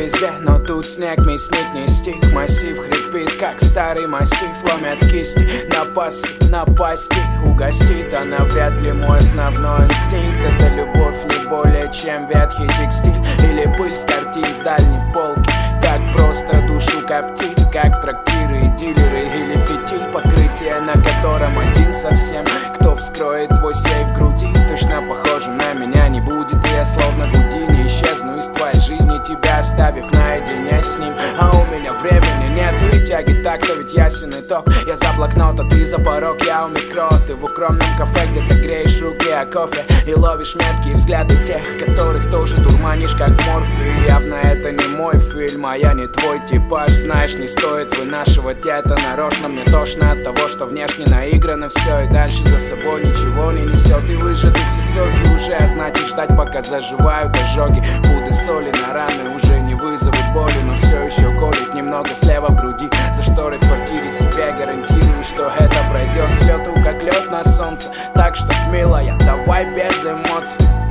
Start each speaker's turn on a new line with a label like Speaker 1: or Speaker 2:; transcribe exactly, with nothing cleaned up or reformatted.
Speaker 1: везде, но тут снег, мясник не стих. Массив хрипит, как старый мастиф. Ломят кисти, напасть, напасти. Угостит она вряд ли мой основной инстинкт. Это любовь не более чем ветхий текстиль или пыль с картин с дальней полки. Так просто душу коптит, как трактиры и дилеры или фитиль. Покрытие, на котором один совсем. Кто вскроет твой сейф в груди, точно похоже на меня не будет. И я словно Гудини исчезну из твоей жизни, тебя оставив наедине с ним. А у меня времени нету и тяги, так-то ведь ясен итог. Я за блокнот, а ты за порог, я у микро. Ты в укромном кафе, где ты греешь руки о кофе и ловишь меткие взгляды тех, которых тоже дурманишь как морфий. Явно это не мой фильм, а я не твой типаж. Знаешь, не стоит вынашивать это нарочно. Мне тошно от того, что внешне наиграно все, и дальше за собой ничего не несет. И выжаты все соки уже, а значит ждать, пока заживают ожоги. Пуды соли на раны уже не вызовут боли, но все еще колет немного слева в груди. За шторой в квартире себе гарантирую, что это пройдет с лету, как лед на солнце. Так что, милая, давай без эмоций.